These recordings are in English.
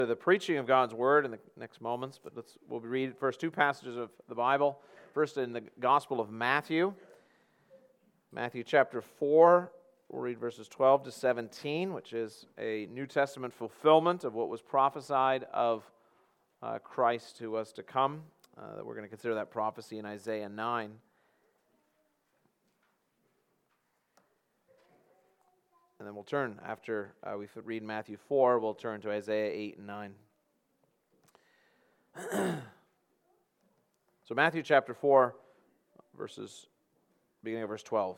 The preaching of God's Word in the next moments, but we'll read first two passages of the Bible. First in the Gospel of Matthew. Matthew chapter 4, we'll read verses 12 to 17, which is a New Testament fulfillment of what was prophesied of Christ who was to come. We're going to consider that prophecy in Isaiah 9. And then we'll turn, after we read Matthew 4, we'll turn to Isaiah 8 and 9. So Matthew chapter 4, beginning of verse 12.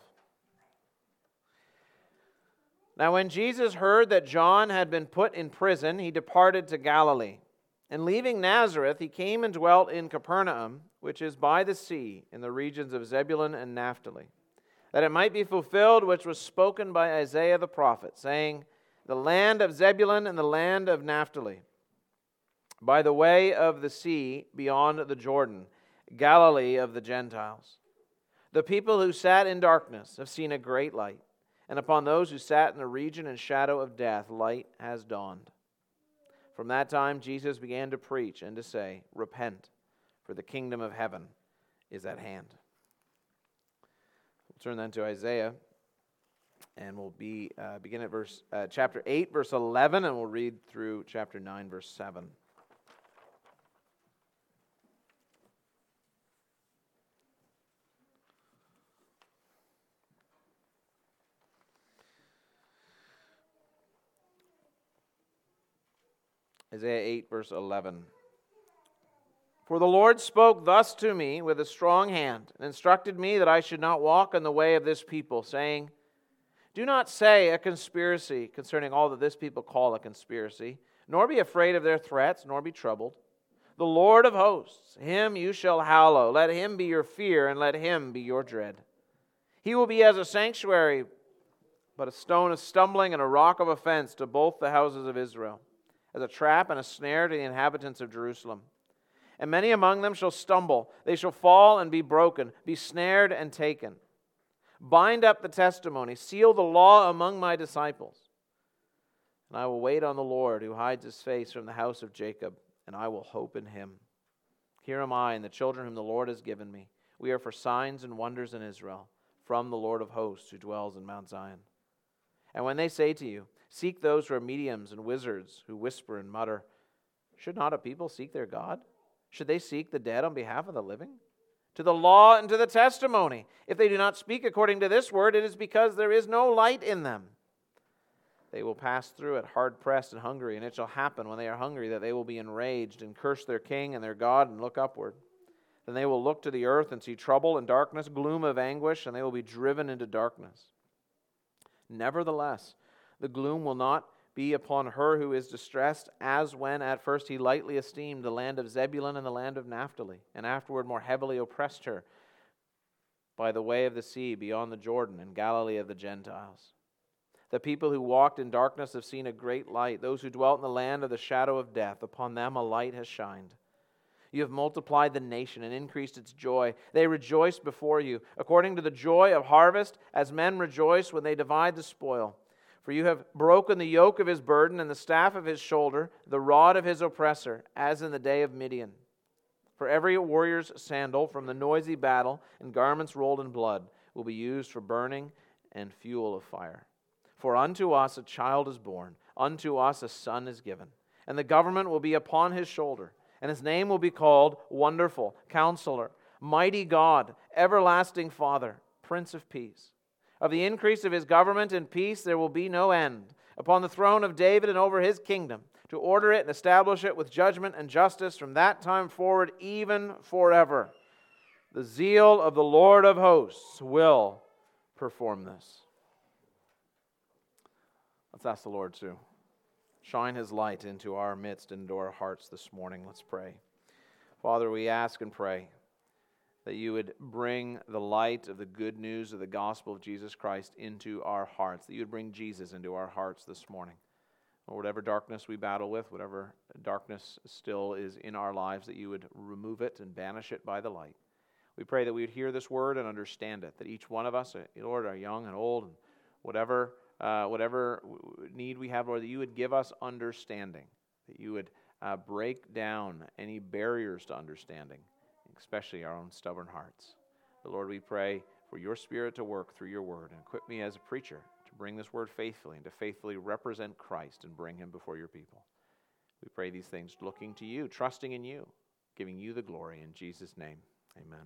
Now when Jesus heard that John had been put in prison, he departed to Galilee. And leaving Nazareth, he came and dwelt in Capernaum, which is by the sea, in the regions of Zebulun and Naphtali, that it might be fulfilled which was spoken by Isaiah the prophet, saying, the land of Zebulun and the land of Naphtali, by the way of the sea beyond the Jordan, Galilee of the Gentiles. The people who sat in darkness have seen a great light, and upon those who sat in the region and shadow of death, light has dawned. From that time Jesus began to preach and to say, repent, for the kingdom of heaven is at hand. We'll turn then to Isaiah, and we'll begin at chapter 8, verse 11, and we'll read through chapter 9, verse 7. Isaiah 8, verse 11. For the Lord spoke thus to me with a strong hand, and instructed me that I should not walk in the way of this people, saying, do not say a conspiracy concerning all that this people call a conspiracy, nor be afraid of their threats, nor be troubled. The Lord of hosts, him you shall hallow. Let him be your fear, and let him be your dread. He will be as a sanctuary, but a stone of stumbling and a rock of offense to both the houses of Israel, as a trap and a snare to the inhabitants of Jerusalem. And many among them shall stumble. They shall fall and be broken, be snared and taken. Bind up the testimony, seal the law among my disciples. And I will wait on the Lord, who hides his face from the house of Jacob, and I will hope in him. Here am I and the children whom the Lord has given me. We are for signs and wonders in Israel, from the Lord of hosts who dwells in Mount Zion. And when they say to you, seek those who are mediums and wizards who whisper and mutter, should not a people seek their God? Should they seek the dead on behalf of the living? To the law and to the testimony. If they do not speak according to this word, it is because there is no light in them. They will pass through it hard-pressed and hungry, and it shall happen when they are hungry that they will be enraged and curse their king and their God and look upward. Then they will look to the earth and see trouble and darkness, gloom of anguish, and they will be driven into darkness. Nevertheless, the gloom will not be upon her who is distressed, as when at first he lightly esteemed the land of Zebulun and the land of Naphtali, and afterward more heavily oppressed her by the way of the sea beyond the Jordan and Galilee of the Gentiles. The people who walked in darkness have seen a great light. Those who dwelt in the land of the shadow of death, upon them a light has shined. You have multiplied the nation and increased its joy. They rejoice before you, according to the joy of harvest, as men rejoice when they divide the spoil. For you have broken the yoke of his burden and the staff of his shoulder, the rod of his oppressor, as in the day of Midian. For every warrior's sandal from the noisy battle and garments rolled in blood will be used for burning and fuel of fire. For unto us a child is born, unto us a son is given, and the government will be upon his shoulder, and his name will be called Wonderful, Counselor, Mighty God, Everlasting Father, Prince of Peace. Of the increase of his government and peace there will be no end, upon the throne of David and over his kingdom, to order it and establish it with judgment and justice from that time forward, even forever. The zeal of the Lord of hosts will perform this. Let's ask the Lord to shine his light into our midst and into our hearts this morning. Let's pray. Father, we ask and pray that you would bring the light of the good news of the gospel of Jesus Christ into our hearts, that you would bring Jesus into our hearts this morning. Or whatever darkness we battle with, whatever darkness still is in our lives, that you would remove it and banish it by the light. We pray that we would hear this word and understand it, that each one of us, Lord, are young and old, and whatever need we have, Lord, that you would give us understanding that you would break down any barriers to understanding, especially our own stubborn hearts. But Lord, we pray for your Spirit to work through your word and equip me as a preacher to bring this word faithfully and to faithfully represent Christ and bring him before your people. We pray these things looking to you, trusting in you, giving you the glory in Jesus' name. Amen.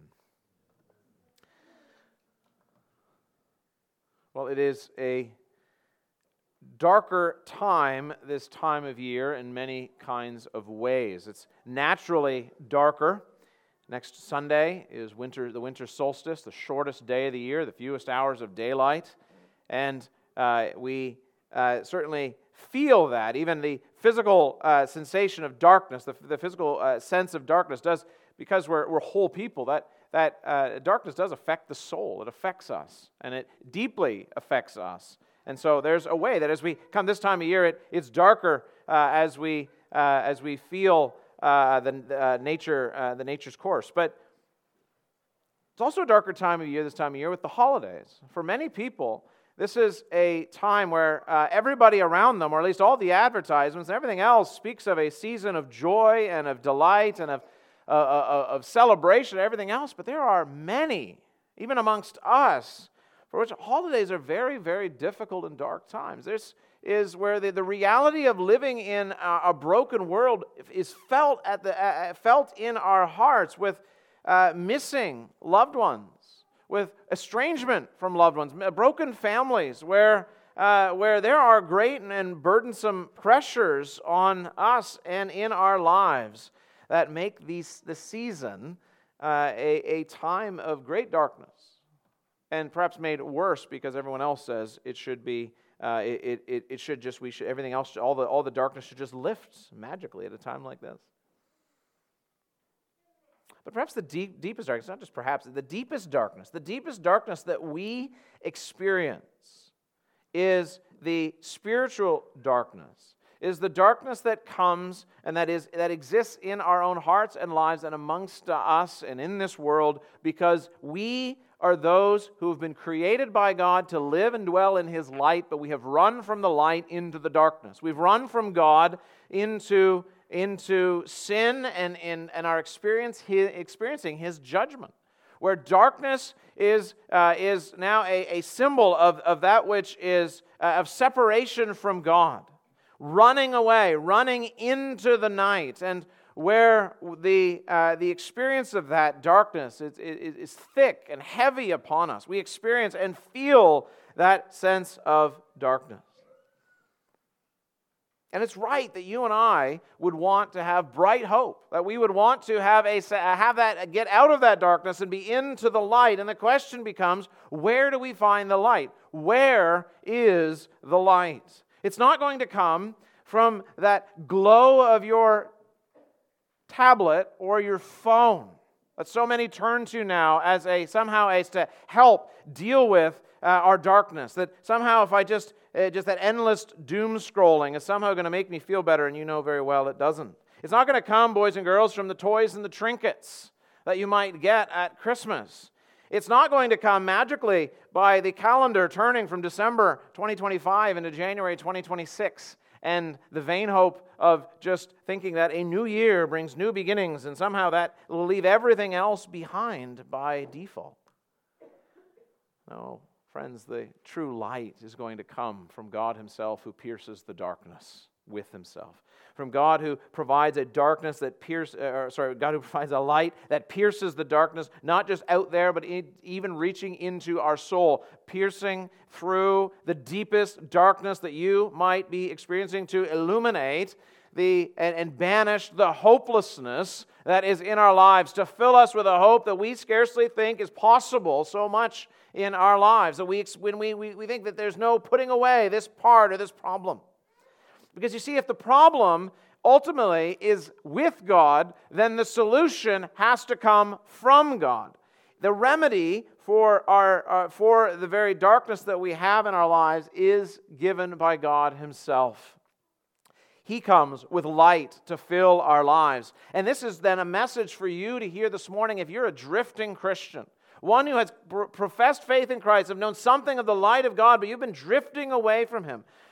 Well, it is a darker time this time of year in many kinds of ways. It's naturally darker. Next Sunday is the winter solstice, the shortest day of the year, the fewest hours of daylight. And we certainly feel that. Even the physical sensation of darkness, the physical sense of darkness does, because we're whole people, that darkness does affect the soul. It affects us, and it deeply affects us. And so there's a way that as we come this time of year, it's darker as we feel nature's course. But it's also a darker time of year this time of year with the holidays. For many people, this is a time where everybody around them, or at least all the advertisements and everything else, speaks of a season of joy and of delight and of celebration and everything else. But there are many, even amongst us, for which holidays are very, very difficult and dark times. This is where the reality of living in a broken world is felt in our hearts, with missing loved ones, with estrangement from loved ones, broken families, where there are great and burdensome pressures on us and in our lives that make the season a time of great darkness. And perhaps made worse because everyone else says it should be. Everything else, all the darkness should just lift magically at a time like this. But perhaps the deepest darkness, not just perhaps, the deepest darkness that we experience is the spiritual darkness. Is the darkness that comes and that exists in our own hearts and lives and amongst us and in this world, because we are those who have been created by God to live and dwell in His light, but we have run from the light into the darkness. We've run from God into sin and are experiencing His judgment, where darkness is now a symbol of that which is of separation from God, running away, running into the night, and where the experience of that darkness is thick and heavy upon us. We experience and feel that sense of darkness. And it's right that you and I would want to have bright hope, that we would want to have that get out of that darkness and be into the light. And the question becomes, where do we find the light? Where is the light? It's not going to come from that glow of your tablet or your phone that so many turn to now as to help deal with our darkness. That somehow if I just that endless doom scrolling is somehow going to make me feel better, and you know very well it doesn't. It's not going to come, boys and girls, from the toys and the trinkets that you might get at Christmas. It's not going to come magically by the calendar turning from December 2025 into January 2026 and the vain hope of just thinking that a new year brings new beginnings and somehow that will leave everything else behind by default. No, friends, the true light is going to come from God Himself, who pierces the darkness with Himself. From God who provides a darkness that God who provides a light that pierces the darkness, not just out there, but even reaching into our soul, piercing through the deepest darkness that you might be experiencing, to illuminate and banish the hopelessness that is in our lives, to fill us with a hope that we scarcely think is possible so much in our lives, that we think that there's no putting away this part or this problem. Because you see, if the problem ultimately is with God, then the solution has to come from God. The remedy for the very darkness that we have in our lives is given by God Himself. He comes with light to fill our lives. And this is then a message for you to hear this morning if you're a drifting Christian. One who has professed faith in Christ, have known something of the light of God, but you've been drifting away from Him.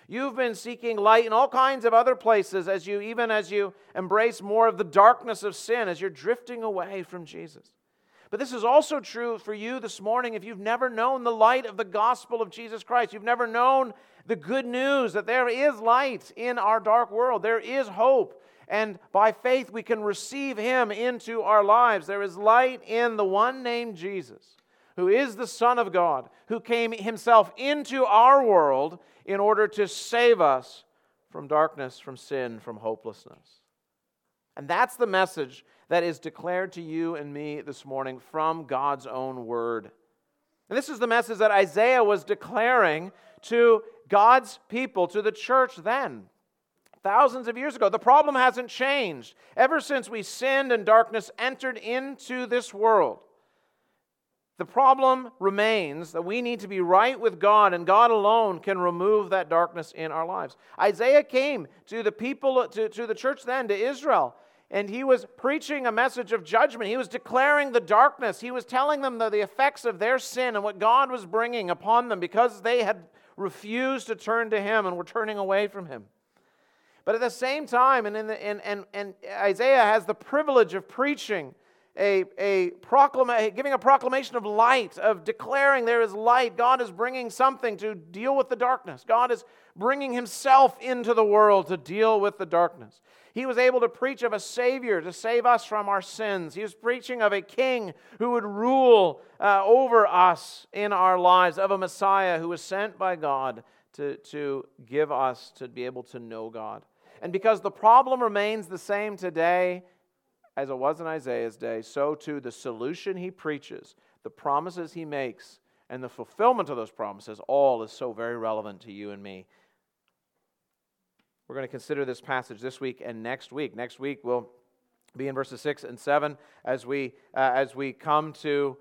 You've been seeking light in all kinds of other places as you embrace more of the darkness of sin, as you're drifting away from Jesus. But this is also true for you this morning if you've never known the light of the gospel of Jesus Christ. You've never known the good news that there is light in our dark world. There is hope. And by faith we can receive Him into our lives. There is light in the one named Jesus, who is the Son of God, who came Himself into our world in order to save us from darkness, from sin, from hopelessness. And that's the message that is declared to you and me this morning from God's own Word. And this is the message that Isaiah was declaring to God's people, to the church then, thousands of years ago. The problem hasn't changed ever since we sinned and darkness entered into this world. The problem remains that we need to be right with God, and God alone can remove that darkness in our lives. Isaiah came to the people, to the church then, to Israel, and he was preaching a message of judgment. He was declaring the darkness. He was telling them the effects of their sin and what God was bringing upon them because they had refused to turn to Him and were turning away from Him. But at the same time, and Isaiah has the privilege of preaching giving a proclamation of light, of declaring there is light. God is bringing something to deal with the darkness. God is bringing Himself into the world to deal with the darkness. He was able to preach of a Savior to save us from our sins. He was preaching of a King who would rule over us in our lives, of a Messiah who was sent by God to give us to be able to know God. And because the problem remains the same today as it was in Isaiah's day, so too the solution he preaches, the promises he makes, and the fulfillment of those promises, all is so very relevant to you and me. We're going to consider this passage this week and next week. Next week we'll be in verses 6 and 7 as we come to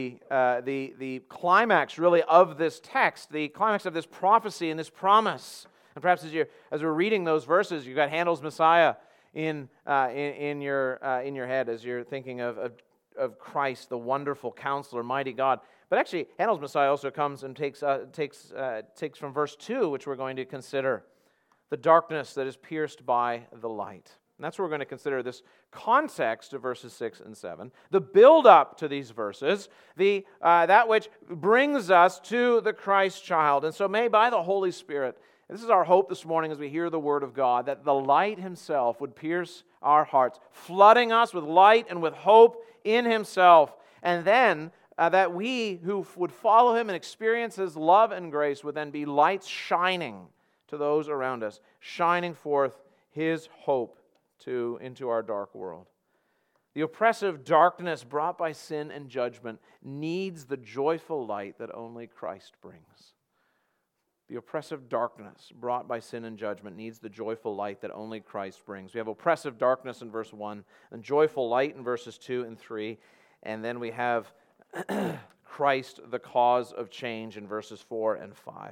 the climax, really, of this text, the climax of this prophecy and this promise. And perhaps as we're reading those verses, you've got Handel's Messiah in your head as you're thinking of Christ, the wonderful Counselor, mighty God. But actually, Handel's Messiah also comes and takes from verse 2, which we're going to consider, the darkness that is pierced by the light. And that's what we're going to consider, this context of verses 6 and 7, the build-up to these verses, that which brings us to the Christ child. And so may, by the Holy Spirit, this is our hope this morning as we hear the Word of God, that the light Himself would pierce our hearts, flooding us with light and with hope in Himself. And then that we who would follow Him and experience His love and grace would then be lights shining to those around us, shining forth His hope into our dark world. The oppressive darkness brought by sin and judgment needs the joyful light that only Christ brings. The oppressive darkness brought by sin and judgment needs the joyful light that only Christ brings. We have oppressive darkness in verse 1, and joyful light in verses 2 and 3, and then we have Christ, the cause of change, in verses 4 and 5.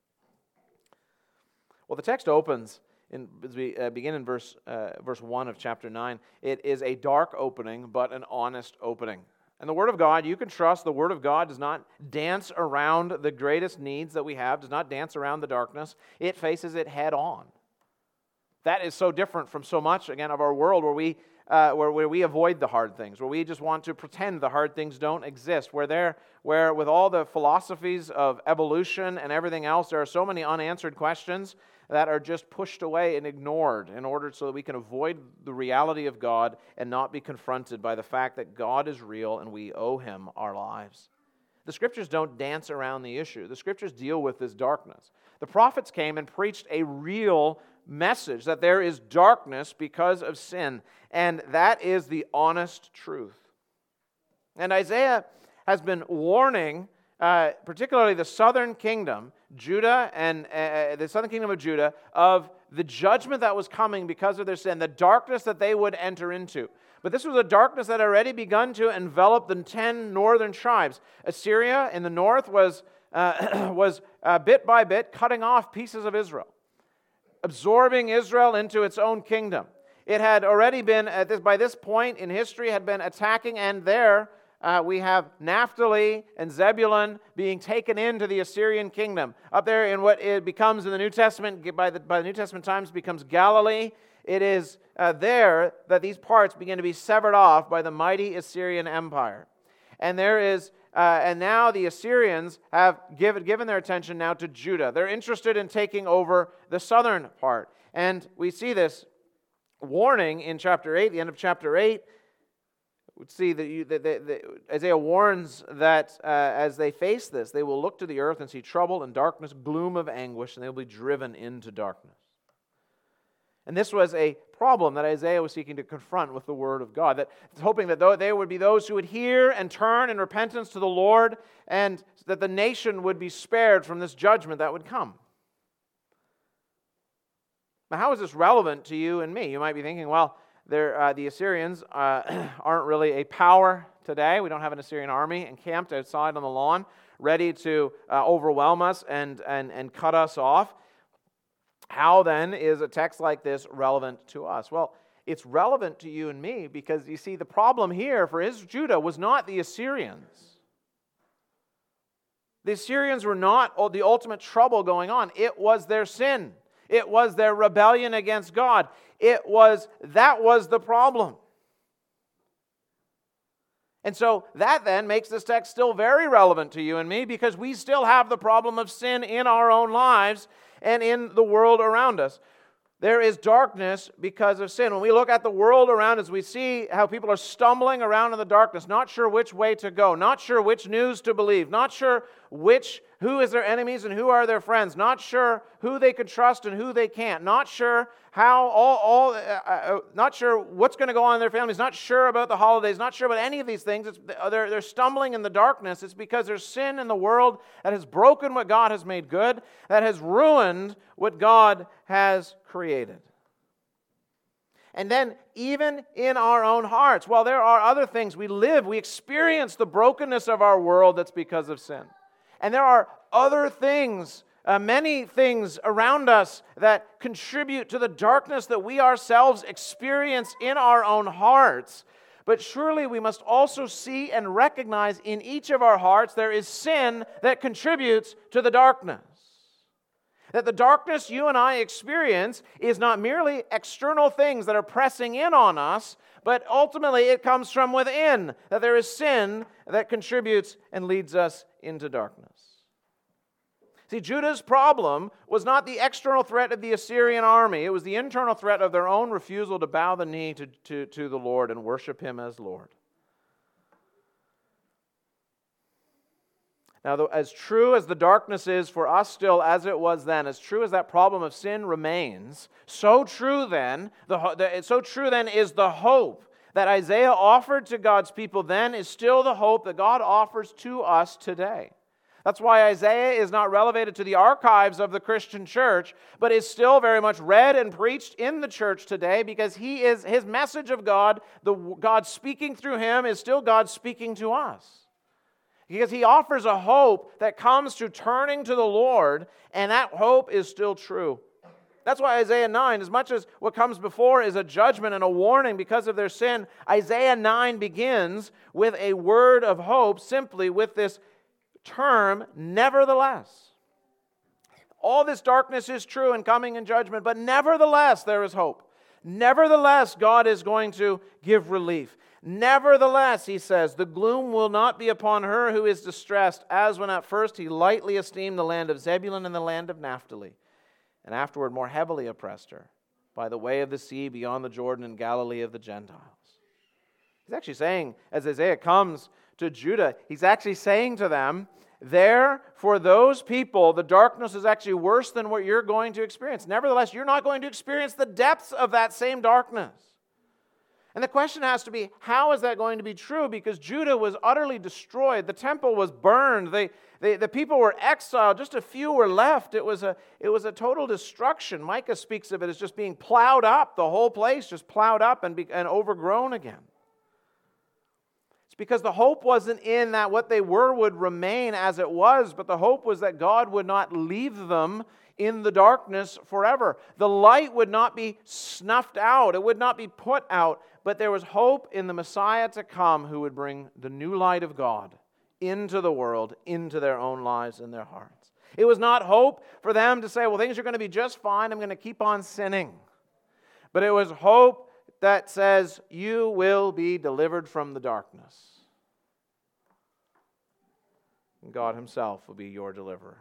Well, the text opens, as we begin in verse 1 of chapter 9. It is a dark opening, but an honest opening. And the Word of God, you can trust the Word of God does not dance around the greatest needs that we have, does not dance around the darkness. It faces it head on. That is so different from so much, again, of our world where we avoid the hard things, where we just want to pretend the hard things don't exist, where with all the philosophies of evolution and everything else, there are so many unanswered questions that are just pushed away and ignored in order so that we can avoid the reality of God and not be confronted by the fact that God is real and we owe Him our lives. The Scriptures don't dance around the issue. The Scriptures deal with this darkness. The prophets came and preached a real message that there is darkness because of sin, and that is the honest truth. And Isaiah has been warning particularly the southern kingdom, Judah, and the southern kingdom of Judah, of the judgment that was coming because of their sin, the darkness that they would enter into. But this was a darkness that had already begun to envelop the 10 northern tribes. Assyria in the north was bit by bit cutting off pieces of Israel, absorbing Israel into its own kingdom. It had already been, by this point in history, had been attacking and there we have Naphtali and Zebulun being taken into the Assyrian kingdom. Up there in what it becomes in the New Testament, by the New Testament times, becomes Galilee. It is there that these parts begin to be severed off by the mighty Assyrian Empire. And now the Assyrians have given their attention now to Judah. They're interested in taking over the southern part. And we see this warning in chapter 8, the end of chapter 8. We see that Isaiah warns that as they face this, they will look to the earth and see trouble and darkness, gloom of anguish, and they will be driven into darkness. And this was a problem that Isaiah was seeking to confront with the Word of God, that hoping that they would be those who would hear and turn in repentance to the Lord, and that the nation would be spared from this judgment that would come. Now, how is this relevant to you and me? You might be thinking, well, the Assyrians aren't really a power today. We don't have an Assyrian army encamped outside on the lawn, ready to overwhelm us and cut us off. How then is a text like this relevant to us? Well, it's relevant to you and me because, you see, the problem here for Judah was not the Assyrians. The Assyrians were not the ultimate trouble going on. It was their sin. It was their rebellion against God. That was the problem. And so that then makes this text still very relevant to you and me because we still have the problem of sin in our own lives and in the world around us. There is darkness because of sin. When we look at the world around us, we see how people are stumbling around in the darkness, not sure which way to go, not sure which news to believe, not sure who is their enemies and who are their friends, not sure who they can trust and who they can't, not sure not sure what's going to go on in their families, not sure about the holidays, not sure about any of these things. They're stumbling in the darkness. It's because there's sin in the world that has broken what God has made good, that has ruined what God has created. And then even in our own hearts, while there are other things we experience the brokenness of our world that's because of sin. And there are other things, many things around us that contribute to the darkness that we ourselves experience in our own hearts. But surely we must also see and recognize in each of our hearts there is sin that contributes to the darkness. That the darkness you and I experience is not merely external things that are pressing in on us, but ultimately it comes from within, that there is sin that contributes and leads us into darkness. See, Judah's problem was not the external threat of the Assyrian army. It was the internal threat of their own refusal to bow the knee to the Lord and worship Him as Lord. Now, as true as the darkness is for us still as it was then, as true as that problem of sin remains, so true then is the hope that Isaiah offered to God's people then is still the hope that God offers to us today. That's why Isaiah is not relegated to the archives of the Christian church, but is still very much read and preached in the church today because his message of God, God speaking through him, is still God speaking to us. Because he offers a hope that comes through turning to the Lord, and that hope is still true. That's why Isaiah 9, as much as what comes before is a judgment and a warning because of their sin, Isaiah 9 begins with a word of hope, simply with this term, nevertheless. All this darkness is true and coming in judgment, but nevertheless there is hope. Nevertheless, God is going to give relief. Nevertheless, he says, the gloom will not be upon her who is distressed, as when at first he lightly esteemed the land of Zebulun and the land of Naphtali, and afterward more heavily oppressed her by the way of the sea beyond the Jordan and Galilee of the Gentiles. He's actually saying, as Isaiah comes to Judah, he's actually saying to them, there, for those people, the darkness is actually worse than what you're going to experience. Nevertheless, you're not going to experience the depths of that same darkness. And the question has to be, how is that going to be true? Because Judah was utterly destroyed. The temple was burned. The people were exiled. Just a few were left. It was a total destruction. Micah speaks of it as just being plowed up, the whole place just plowed up and overgrown again. It's because the hope wasn't in that what they were would remain as it was, but the hope was that God would not leave them in the darkness forever. The light would not be snuffed out. It would not be put out. But there was hope in the Messiah to come who would bring the new light of God into the world, into their own lives and their hearts. It was not hope for them to say, well, things are going to be just fine. I'm going to keep on sinning. But it was hope that says, you will be delivered from the darkness. And God himself will be your deliverer.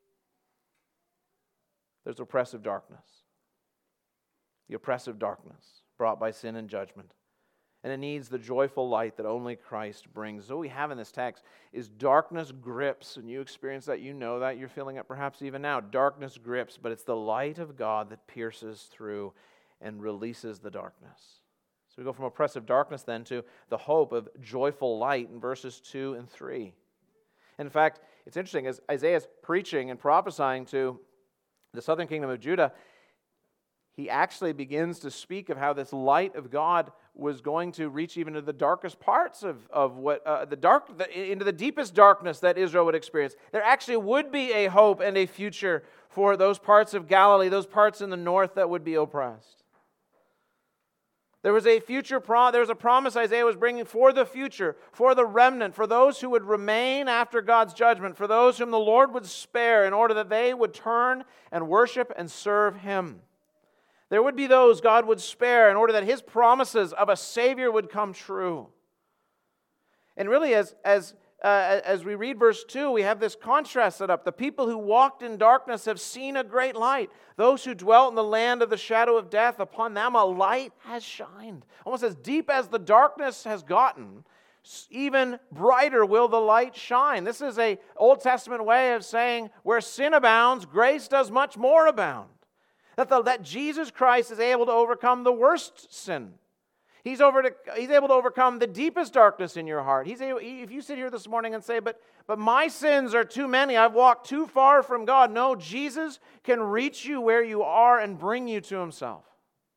There's oppressive darkness. The oppressive darkness brought by sin and judgment. And it needs the joyful light that only Christ brings. So what we have in this text is darkness grips, and you experience that, you know that, you're feeling it perhaps even now. Darkness grips, but it's the light of God that pierces through and releases the darkness. So we go from oppressive darkness then to the hope of joyful light in verses 2 and 3. In fact, it's interesting, as Isaiah's preaching and prophesying to the southern kingdom of Judah, he actually begins to speak of how this light of God was going to reach even to the darkest parts of what into the deepest darkness that Israel would experience. There actually would be a hope and a future for those parts of Galilee, those parts in the north that would be oppressed. There was a future there was a promise Isaiah was bringing for the future, for the remnant, for those who would remain after God's judgment, for those whom the Lord would spare in order that they would turn and worship and serve him. There would be those God would spare in order that his promises of a Savior would come true. And really, as we read verse 2, we have this contrast set up. The people who walked in darkness have seen a great light. Those who dwelt in the land of the shadow of death, upon them a light has shined. Almost as deep as the darkness has gotten, even brighter will the light shine. This is an Old Testament way of saying, where sin abounds, grace does much more abound. That Jesus Christ is able to overcome the worst sin. He's able to overcome the deepest darkness in your heart. If you sit here this morning and say, but my sins are too many, I've walked too far from God. No, Jesus can reach you where you are and bring you to himself.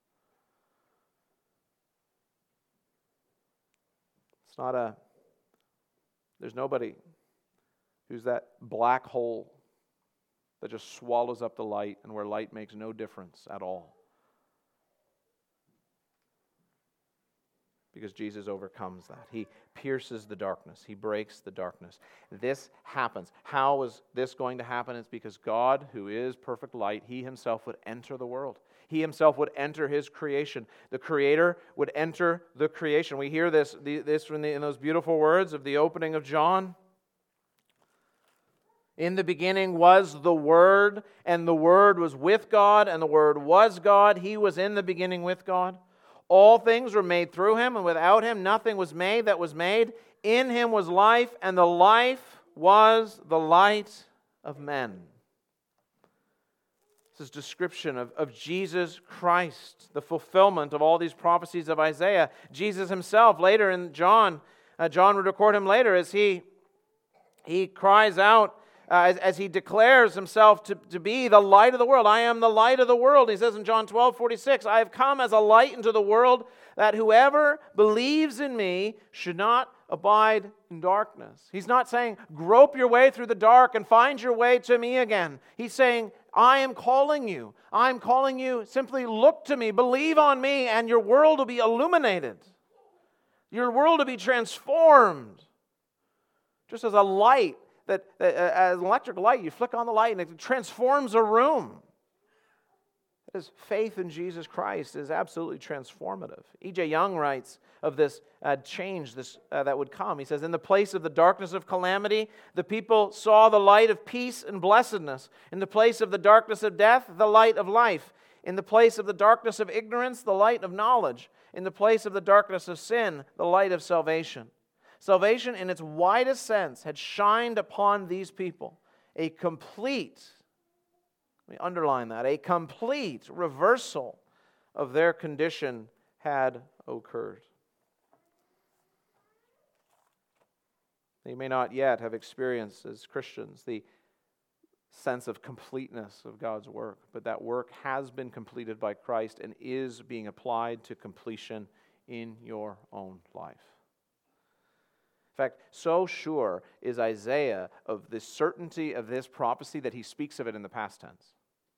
There's nobody who's that black hole that just swallows up the light and where light makes no difference at all. Because Jesus overcomes that. He pierces the darkness. He breaks the darkness. This happens. How is this going to happen? It's because God, who is perfect light, he himself would enter the world. He himself would enter his creation. The Creator would enter the creation. We hear this in those beautiful words of the opening of John. In the beginning was the Word, and the Word was with God, and the Word was God. He was in the beginning with God. All things were made through him, and without him nothing was made that was made. In him was life, and the life was the light of men. This is description of Jesus Christ, the fulfillment of all these prophecies of Isaiah. Jesus himself, later in John would record him later as he cries out, as he declares himself to be the light of the world. I am the light of the world. He says in John 12:46, I have come as a light into the world, that whoever believes in me should not abide in darkness. He's not saying, grope your way through the dark and find your way to me again. He's saying, I am calling you. I'm calling you, simply look to me, believe on me, and your world will be illuminated. Your world will be transformed. Just as a light, as an electric light, you flick on the light and it transforms a room. That is, faith in Jesus Christ is absolutely transformative. E.J. Young writes of this change that would come. He says, in the place of the darkness of calamity, the people saw the light of peace and blessedness. In the place of the darkness of death, the light of life. In the place of the darkness of ignorance, the light of knowledge. In the place of the darkness of sin, the light of salvation. Salvation in its widest sense had shined upon these people. A complete, let me underline that, a complete reversal of their condition had occurred. They may not yet have experienced as Christians the sense of completeness of God's work, but that work has been completed by Christ and is being applied to completion in your own life. In fact, so sure is Isaiah of the certainty of this prophecy that he speaks of it in the past tense.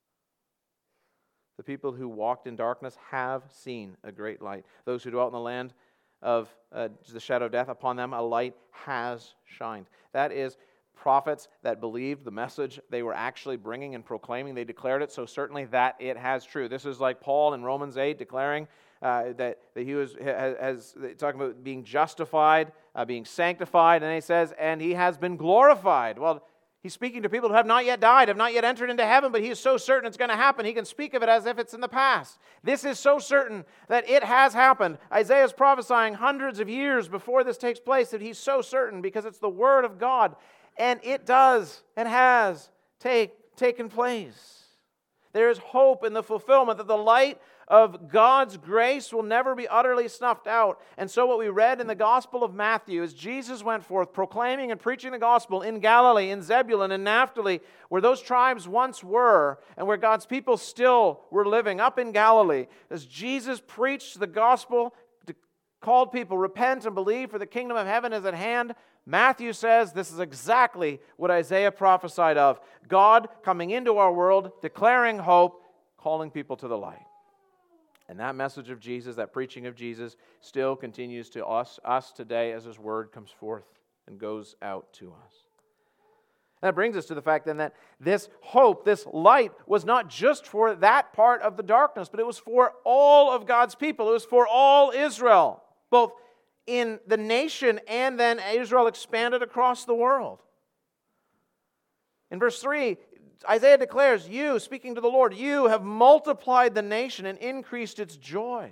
The people who walked in darkness have seen a great light. Those who dwelt in the land of the shadow of death, upon them a light has shined. That is, prophets that believed the message they were actually bringing and proclaiming. They declared it so certainly that it has true. This is like Paul in Romans 8 declaring that he was talking about being justified, being sanctified, and he says, and he has been glorified. Well, he's speaking to people who have not yet died, have not yet entered into heaven, but he is so certain it's going to happen. He can speak of it as if it's in the past. This is so certain that it has happened. Isaiah is prophesying hundreds of years before this takes place that he's so certain because it's the Word of God. And it does and has taken place. There is hope in the fulfillment that the light of God's grace will never be utterly snuffed out. And so what we read in the Gospel of Matthew is Jesus went forth proclaiming and preaching the gospel in Galilee, in Zebulun, and Naphtali, where those tribes once were and where God's people still were living, up in Galilee. As Jesus preached the gospel, called people, repent and believe, for the kingdom of heaven is at hand, Matthew says this is exactly what Isaiah prophesied of. God coming into our world, declaring hope, calling people to the light. And that message of Jesus, that preaching of Jesus, still continues to us today as His Word comes forth and goes out to us. And that brings us to the fact then that this hope, this light, was not just for that part of the darkness, but it was for all of God's people. It was for all Israel, both in the nation, and then Israel expanded across the world. In verse 3, Isaiah declares, you, speaking to the Lord, you have multiplied the nation and increased its joy.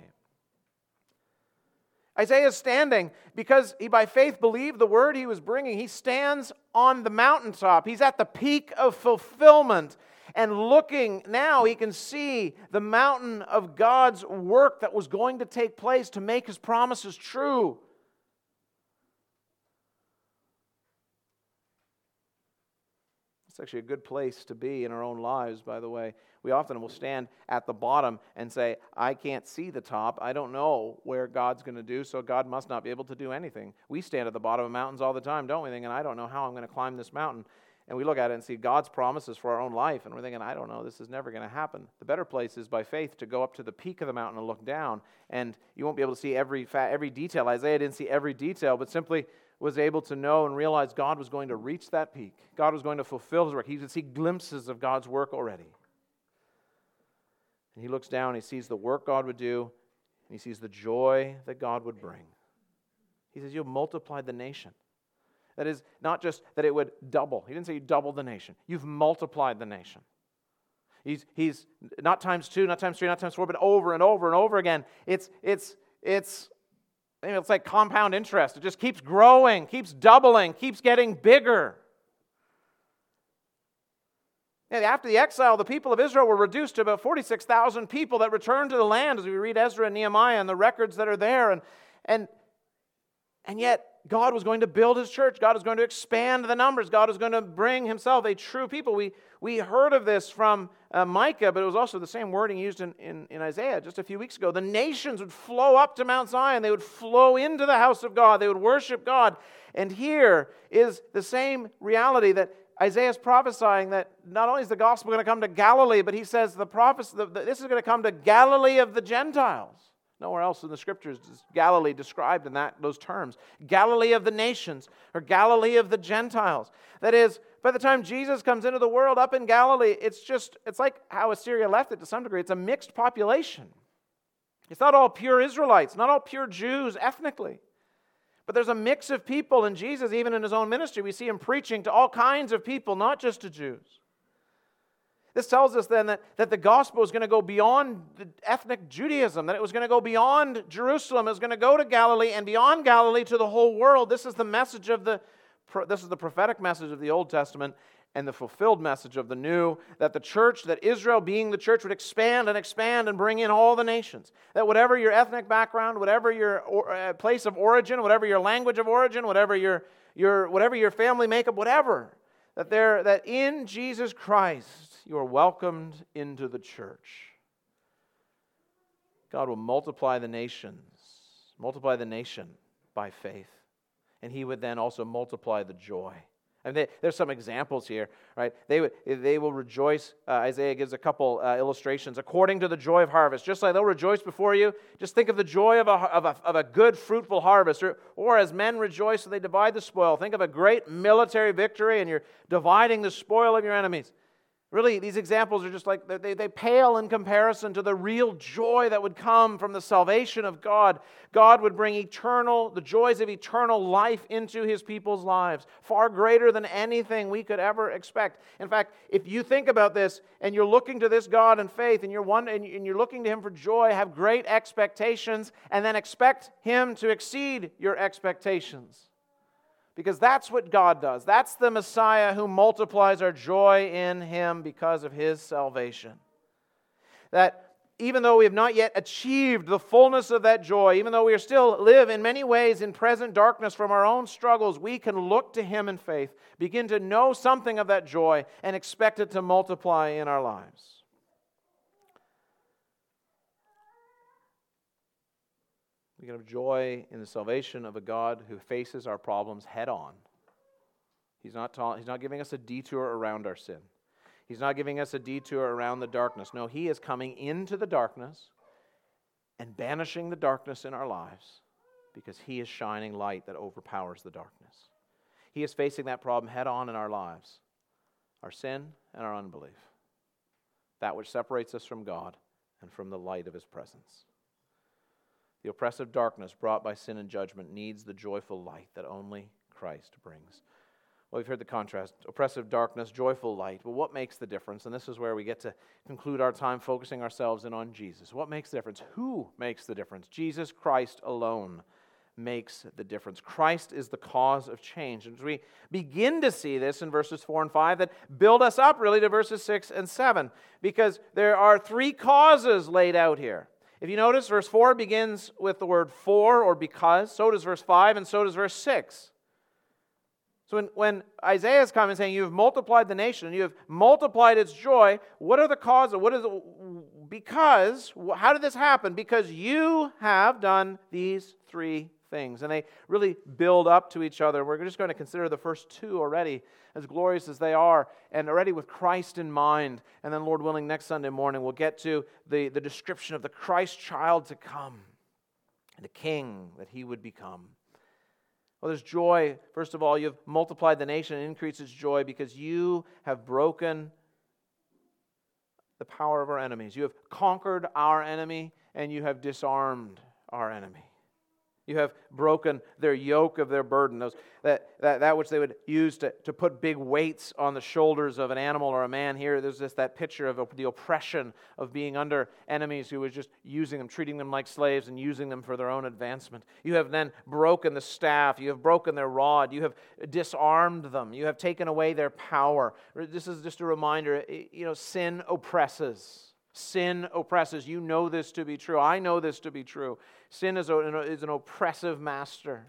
Isaiah is standing because he by faith believed the word he was bringing. He stands on the mountaintop. He's at the peak of fulfillment. And looking now, he can see the mountain of God's work that was going to take place to make His promises true. It's actually a good place to be in our own lives, by the way. We often will stand at the bottom and say, I can't see the top. I don't know where God's going to do, so God must not be able to do anything. We stand at the bottom of mountains all the time, don't we? Thinking, I don't know how I'm going to climb this mountain. And we look at it and see God's promises for our own life, and we're thinking, I don't know, this is never going to happen. The better place is by faith to go up to the peak of the mountain and look down, and you won't be able to see every detail. Isaiah didn't see every detail, but simply was able to know and realize God was going to reach that peak. God was going to fulfill His work. He could see glimpses of God's work already. And he looks down, he sees the work God would do, and he sees the joy that God would bring. He says, you have multiplied the nation. That is, not just that it would double. He didn't say you doubled the nation. You've multiplied the nation. He's not times 2, not times 3, not times 4, but over and over and over again. It's like compound interest. It just keeps growing, keeps doubling, keeps getting bigger. And after the exile, the people of Israel were reduced to about 46,000 people that returned to the land, as we read Ezra and Nehemiah and the records that are there. And yet, God was going to build His church. God was going to expand the numbers. God was going to bring Himself a true people. We heard of this from Micah, but it was also the same wording used in Isaiah just a few weeks ago. The nations would flow up to Mount Zion. They would flow into the house of God. They would worship God. And here is the same reality that Isaiah is prophesying, that not only is the gospel going to come to Galilee, but he says this is going to come to Galilee of the Gentiles. Nowhere else in the Scriptures is Galilee described in those terms. Galilee of the nations, or Galilee of the Gentiles. That is, by the time Jesus comes into the world up in Galilee, it's like how Assyria left it to some degree. It's a mixed population. It's not all pure Israelites, not all pure Jews ethnically. But there's a mix of people in Jesus, even in His own ministry. We see Him preaching to all kinds of people, not just to Jews. This tells us then that the gospel is going to go beyond ethnic Judaism, that it was going to go beyond Jerusalem, it was going to go to Galilee, and beyond Galilee to the whole world. This is the message of this is the prophetic message of the Old Testament and the fulfilled message of the New, that the church, that Israel being the church, would expand and bring in all the nations. That whatever your ethnic background, whatever your place of origin, whatever your language of origin, whatever your family makeup, whatever, that in Jesus Christ you are welcomed into the church. God will multiply the nation by faith. And He would then also multiply the joy. And there's some examples here, right? They will rejoice. Isaiah gives a couple illustrations. According to the joy of harvest, just like they'll rejoice before you. Just think of the joy of a good, fruitful harvest. Or as men rejoice when they divide the spoil. Think of a great military victory and you're dividing the spoil of your enemies. Really, these examples are just like, they pale in comparison to the real joy that would come from the salvation of God. God would bring the joys of eternal life into His people's lives, far greater than anything we could ever expect. In fact, if you think about this and you're looking to this God in faith and you're looking to Him for joy, have great expectations, and then expect Him to exceed your expectations. Because that's what God does. That's the Messiah who multiplies our joy in Him because of His salvation. That even though we have not yet achieved the fullness of that joy, even though we still live in many ways in present darkness from our own struggles, we can look to Him in faith, begin to know something of that joy, and expect it to multiply in our lives. We can have joy in the salvation of a God who faces our problems head on. He's not giving us a detour around our sin. He's not giving us a detour around the darkness. No, He is coming into the darkness and banishing the darkness in our lives because He is shining light that overpowers the darkness. He is facing that problem head on in our lives, our sin and our unbelief, that which separates us from God and from the light of His presence. The oppressive darkness brought by sin and judgment needs the joyful light that only Christ brings. Well, we've heard the contrast. Oppressive darkness, joyful light. Well, what makes the difference? And this is where we get to conclude our time focusing ourselves in on Jesus. What makes the difference? Who makes the difference? Jesus Christ alone makes the difference. Christ is the cause of change. And we begin to see this in verses 4 and 5 that build us up really to verses 6 and 7 because there are three causes laid out here. If you notice, verse 4 begins with the word for or because. So does verse 5 and so does verse 6. So when Isaiah is coming saying, you have multiplied the nation and you have multiplied its joy, what are the causes? What is it? Because, how did this happen? Because you have done these three things. And they really build up to each other. We're just going to consider the first two already, as glorious as they are, and already with Christ in mind. And then, Lord willing, next Sunday morning we'll get to the description of the Christ child to come, and the king that He would become. Well, there's joy. First of all, you've multiplied the nation and increased its joy because you have broken the power of our enemies. You have conquered our enemy and you have disarmed our enemy. You have broken their yoke of their burden, that which they would use to put big weights on the shoulders of an animal or a man. Here, there's just that picture of the oppression of being under enemies who was just using them, treating them like slaves and using them for their own advancement. You have then broken the staff. You have broken their rod. You have disarmed them. You have taken away their power. This is just a reminder, sin oppresses. Sin oppresses. You know this to be true. I know this to be true. Sin is an oppressive master.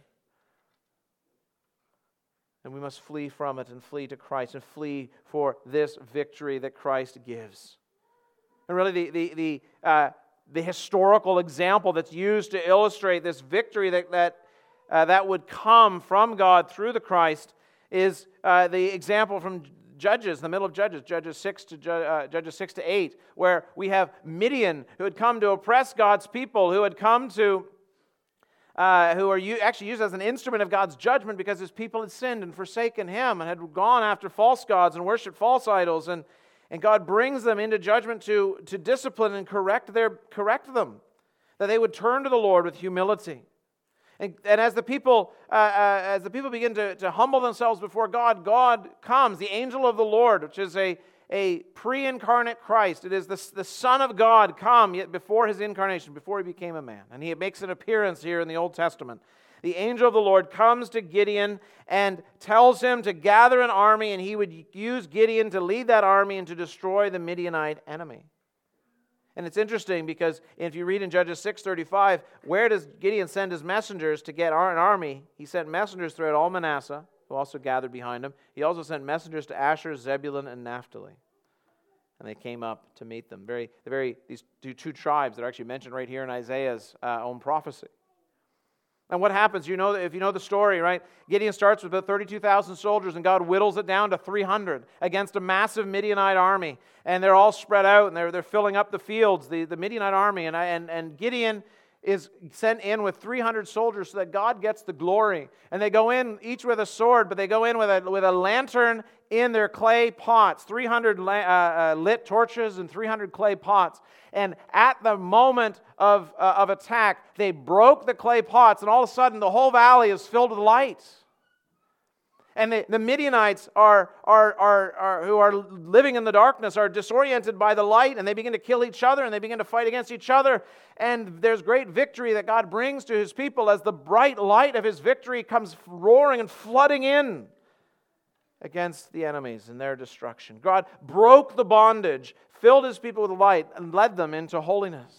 And we must flee from it and flee to Christ and flee for this victory that Christ gives. And really the historical example that's used to illustrate this victory that would come from God through the Christ is the example from Judges, the middle of Judges 6 to 8, where we have Midian who had come to oppress God's people, who had come to, who are actually used as an instrument of God's judgment because His people had sinned and forsaken Him and had gone after false gods and worshipped false idols, and God brings them into judgment to discipline and correct them, that they would turn to the Lord with humility. And as the people begin to humble themselves before God, God comes, the angel of the Lord, which is a pre-incarnate Christ. It is the Son of God come yet before His incarnation, before He became a man. And He makes an appearance here in the Old Testament. The angel of the Lord comes to Gideon and tells him to gather an army, and he would use Gideon to lead that army and to destroy the Midianite enemy. And it's interesting because if you read in Judges 6:35, where does Gideon send his messengers to get an army? He sent messengers throughout all Manasseh, who also gathered behind him. He also sent messengers to Asher, Zebulun, and Naphtali. And they came up to meet them. These two tribes that are actually mentioned right here in Isaiah's own prophecy. And what happens? If you know the story, right? Gideon starts with about 32,000 soldiers, and God whittles it down to 300 against a massive Midianite army. And they're all spread out, and they're filling up the fields, the Midianite army. And Gideon is sent in with 300 soldiers so that God gets the glory. And they go in each with a sword, but they go in with a lantern in their clay pots, 300 lit torches and 300 clay pots. And at the moment of attack, they broke the clay pots, and all of a sudden the whole valley is filled with light. And the Midianites who are living in the darkness are disoriented by the light, and they begin to kill each other, and they begin to fight against each other. And there's great victory that God brings to His people as the bright light of His victory comes roaring and flooding in against the enemies and their destruction. God broke the bondage, filled His people with light, and led them into holiness.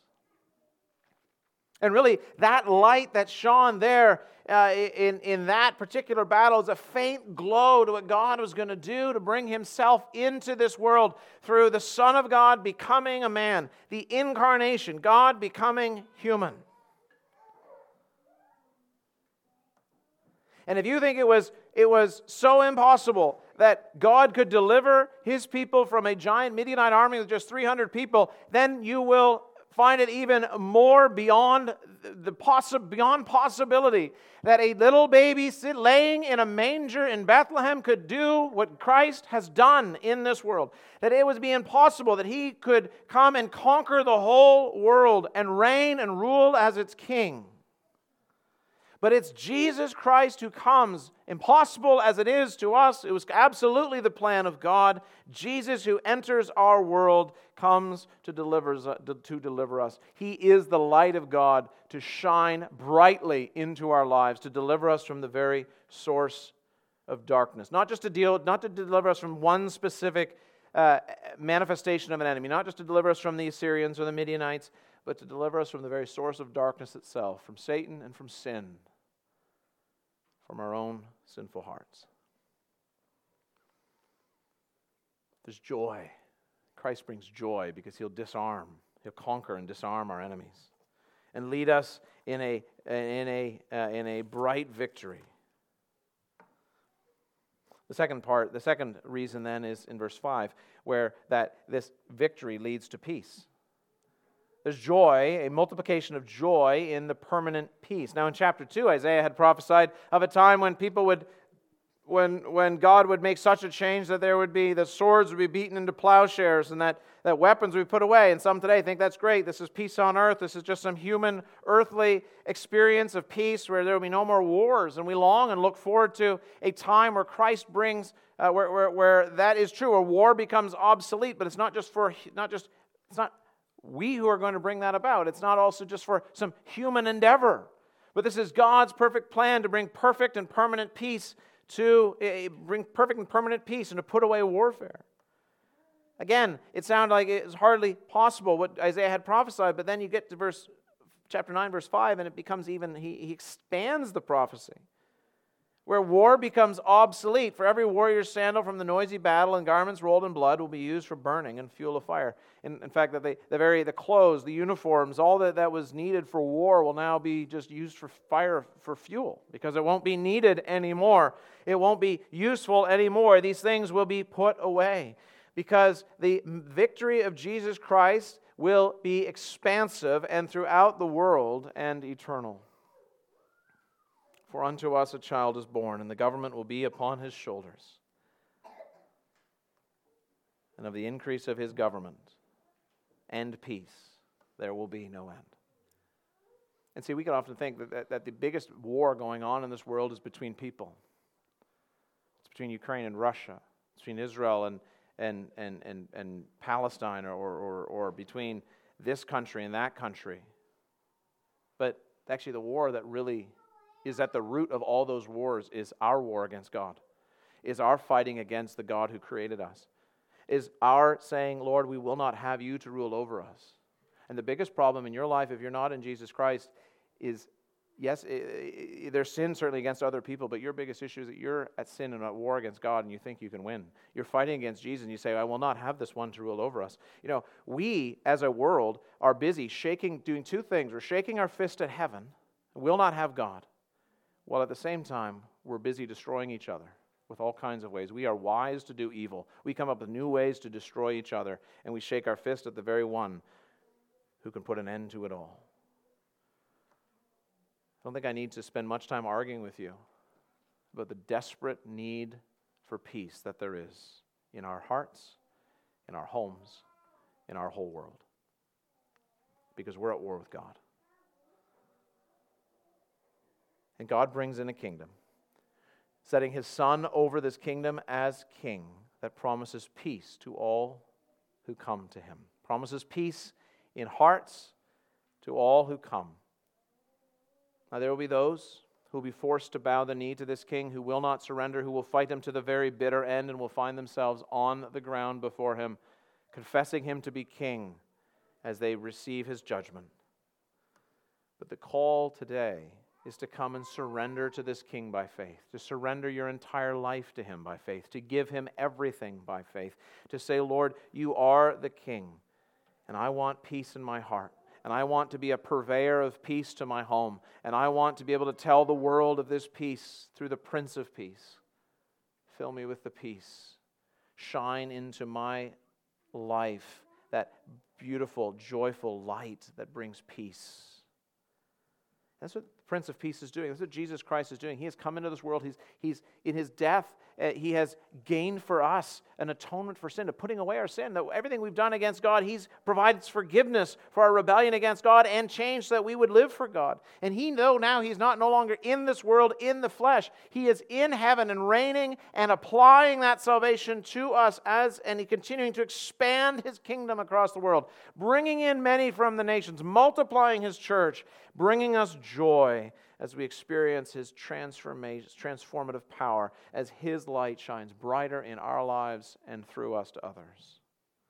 And really, that light that shone there in that particular battle is a faint glow to what God was going to do to bring Himself into this world through the Son of God becoming a man, the incarnation, God becoming human. And if you think it was so impossible that God could deliver His people from a giant Midianite army with just 300 people, then you will find it even more beyond possibility that a little baby laying in a manger in Bethlehem could do what Christ has done in this world. That it would be impossible that He could come and conquer the whole world and reign and rule as its king. But it's Jesus Christ who comes, impossible as it is to us. It was absolutely the plan of God. Jesus who enters our world comes to deliver us. He is the light of God to shine brightly into our lives, to deliver us from the very source of darkness. Not to deliver us from one specific manifestation of an enemy, not just to deliver us from the Assyrians or the Midianites, but to deliver us from the very source of darkness itself, from Satan and from sin, from our own sinful hearts. There's joy. Christ brings joy because He'll conquer and disarm our enemies, and lead us in a bright victory. The second reason then is in verse 5, where that this victory leads to peace. There's joy, a multiplication of joy in the permanent peace. Now in chapter 2, Isaiah had prophesied of a time when people when God would make such a change that the swords would be beaten into plowshares and that weapons would be put away. And some today think that's great. This is peace on earth. This is just some human, earthly experience of peace where there will be no more wars. And we long and look forward to a time where Christ brings, where that is true, where war becomes obsolete. But it's not we who are going to bring that about. It's not also just for some human endeavor. But this is God's perfect plan to bring perfect and permanent peace and to put away warfare. Again, it sounded like it was hardly possible what Isaiah had prophesied, but then you get to chapter 9, verse 5, and it becomes he expands the prophecy, where war becomes obsolete. For every warrior's sandal from the noisy battle and garments rolled in blood will be used for burning and fuel of fire. In fact, that the clothes, the uniforms, all that was needed for war will now be just used for fire, for fuel, because it won't be needed anymore. It won't be useful anymore. These things will be put away, because the victory of Jesus Christ will be expansive and throughout the world and eternal. For unto us a child is born, and the government will be upon His shoulders. And of the increase of His government and peace there will be no end. And see, we can often think that the biggest war going on in this world is between people. It's between Ukraine and Russia. It's between Israel and Palestine, or between this country and that country. But actually the war that really is at the root of all those wars is our war against God, is our fighting against the God who created us, is our saying, Lord, we will not have you to rule over us. And the biggest problem in your life, if you're not in Jesus Christ, is, yes, there's sin certainly against other people, but your biggest issue is that you're at sin and at war against God, and you think you can win. You're fighting against Jesus, and you say, I will not have this one to rule over us. We, as a world, are busy doing two things. We're shaking our fist at heaven, will not have God, while at the same time we're busy destroying each other with all kinds of ways. We are wise to do evil. We come up with new ways to destroy each other, and we shake our fist at the very one who can put an end to it all. I don't think I need to spend much time arguing with you about the desperate need for peace that there is in our hearts, in our homes, in our whole world. Because we're at war with God. And God brings in a kingdom, setting His Son over this kingdom as king that promises peace to all who come to Him. Promises peace in hearts to all who come. Now there will be those who will be forced to bow the knee to this king, who will not surrender, who will fight him to the very bitter end and will find themselves on the ground before him, confessing him to be king as they receive his judgment. But the call today is to come and surrender to this king by faith, to surrender your entire life to him by faith, to give him everything by faith, to say, Lord, you are the king, and I want peace in my heart. And I want to be a purveyor of peace to my home. And I want to be able to tell the world of this peace through the Prince of Peace. Fill me with the peace. Shine into my life that beautiful, joyful light that brings peace. That's what the Prince of Peace is doing. That's what Jesus Christ is doing. He has come into this world. He's in His death, He has gained for us an atonement for sin, a putting away our sin. That everything we've done against God, He's provided forgiveness for our rebellion against God and change so that we would live for God. And He, though now He's not no longer in this world in the flesh, He is in heaven and reigning and applying that salvation to us and He continuing to expand His kingdom across the world, bringing in many from the nations, multiplying His church, bringing us joy as we experience His transformative power, as His light shines brighter in our lives and through us to others.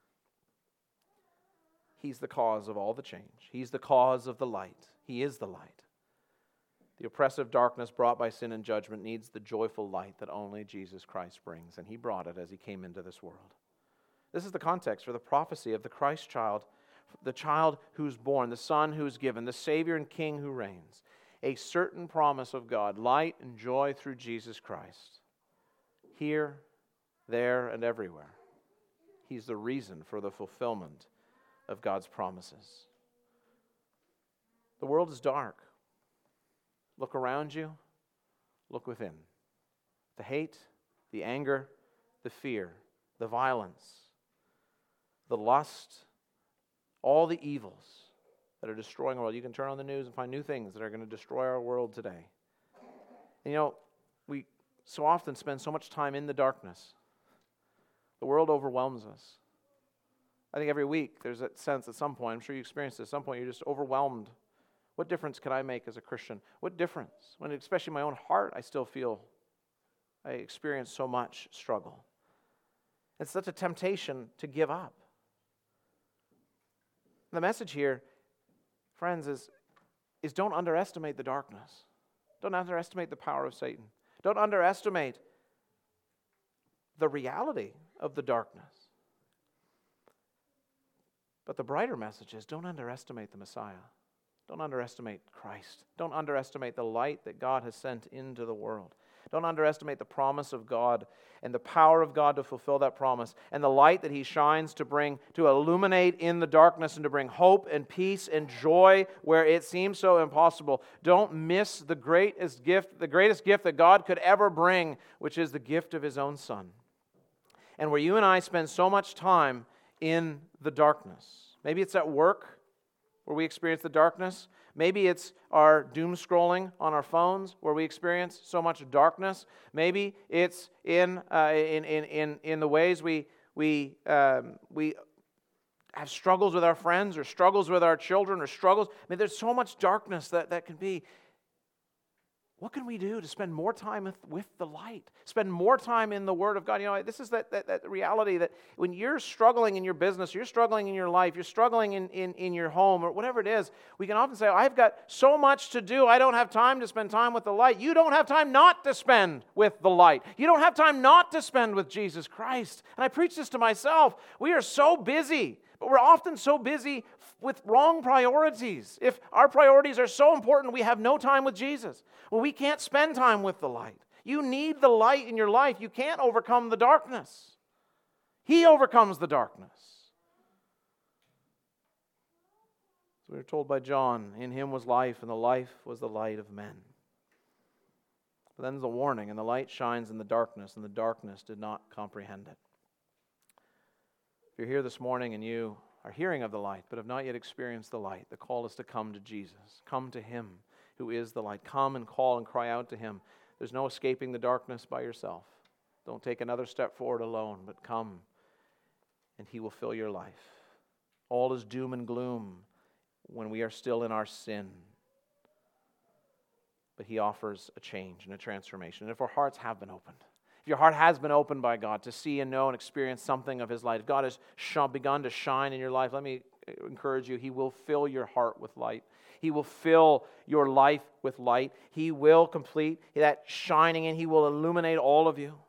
He's the cause of all the change. He's the cause of the light. He is the light. The oppressive darkness brought by sin and judgment needs the joyful light that only Jesus Christ brings, and He brought it as He came into this world. This is the context for the prophecy of the Christ child, the child who's born, the Son who's given, the Savior and King who reigns. A certain promise of God, light and joy through Jesus Christ. Here, there, and everywhere. He's the reason for the fulfillment of God's promises. The world is dark. Look around you. Look within. The hate, the anger, the fear, the violence, the lust, all the evils that are destroying our world. You can turn on the news and find new things that are going to destroy our world today. And we so often spend so much time in the darkness. The world overwhelms us. I think every week there's that sense at some point, I'm sure you experienced it, at some point you're just overwhelmed. What difference can I make as a Christian? What difference? When especially in my own heart, I experience so much struggle. It's such a temptation to give up. The message here, friends, is don't underestimate the darkness. Don't underestimate the power of Satan. Don't underestimate the reality of the darkness. But the brighter message is don't underestimate the Messiah. Don't underestimate Christ. Don't underestimate the light that God has sent into the world. Don't underestimate the promise of God and the power of God to fulfill that promise and the light that He shines to illuminate in the darkness and to bring hope and peace and joy where it seems so impossible. Don't miss the greatest gift that God could ever bring, which is the gift of His own Son. And where you and I spend so much time in the darkness. Maybe it's at work where we experience the darkness. Maybe it's our doom scrolling on our phones where we experience so much darkness. Maybe it's in the ways we have struggles with our friends or struggles with our children or struggles. I mean, there's so much darkness that can be. What can we do to spend more time with the light? Spend more time in the Word of God. This is that reality that when you're struggling in your business, you're struggling in your life, you're struggling in your home, or whatever it is, we can often say, I've got so much to do, I don't have time to spend time with the light. You don't have time not to spend with the light. You don't have time not to spend with Jesus Christ. And I preach this to myself. We are so busy. But we're often so busy with wrong priorities. If our priorities are so important, we have no time with Jesus. Well, we can't spend time with the light. You need the light in your life. You can't overcome the darkness. He overcomes the darkness. So we were told by John, in him was life, and the life was the light of men. But then there's a warning, and the light shines in the darkness, and the darkness did not comprehend it. If you're here this morning and you are hearing of the light, but have not yet experienced the light, the call is to come to Jesus. Come to Him who is the light. Come and call and cry out to Him. There's no escaping the darkness by yourself. Don't take another step forward alone, but come and He will fill your life. All is doom and gloom when we are still in our sin. But He offers a change and a transformation. And if our hearts have been opened, if your heart has been opened by God to see and know and experience something of His light, if God has begun to shine in your life, let me encourage you, He will fill your heart with light. He will fill your life with light. He will complete that shining, and He will illuminate all of you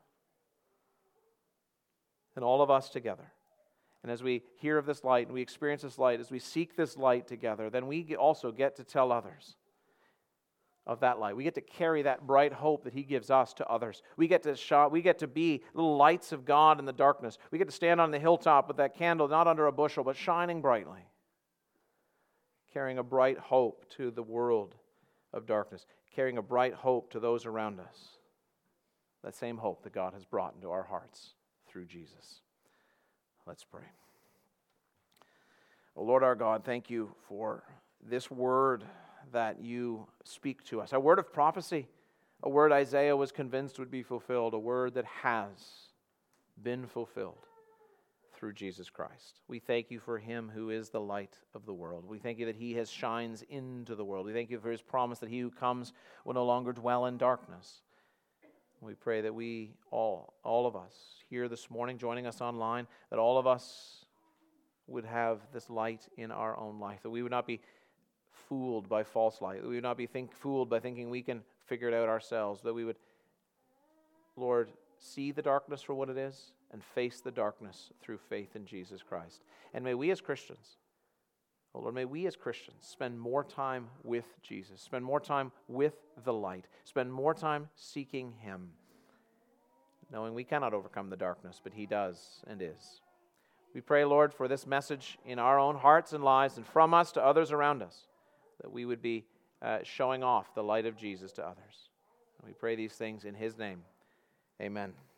and all of us together. And as we hear of this light and we experience this light, as we seek this light together, then we also get to tell others of that light. We get to carry that bright hope that He gives us to others. We get to be little lights of God in the darkness. We get to stand on the hilltop with that candle, not under a bushel, but shining brightly, carrying a bright hope to the world of darkness, carrying a bright hope to those around us. That same hope that God has brought into our hearts through Jesus. Let's pray. Oh Lord our God, thank You for this word that You speak to us. A word of prophecy, a word Isaiah was convinced would be fulfilled, a word that has been fulfilled through Jesus Christ. We thank You for Him who is the light of the world. We thank You that He shines into the world. We thank You for His promise that He who comes will no longer dwell in darkness. We pray that we all of us here this morning, joining us online, that all of us would have this light in our own life, that we would not be fooled by false light, that we would not be fooled by thinking we can figure it out ourselves, that we would, Lord, see the darkness for what it is and face the darkness through faith in Jesus Christ. And may we as Christians, oh Lord, may we as Christians spend more time with Jesus, spend more time with the light, spend more time seeking Him, knowing we cannot overcome the darkness, but He does and is. We pray, Lord, for this message in our own hearts and lives and from us to others around us, that we would be showing off the light of Jesus to others. And we pray these things in His name. Amen.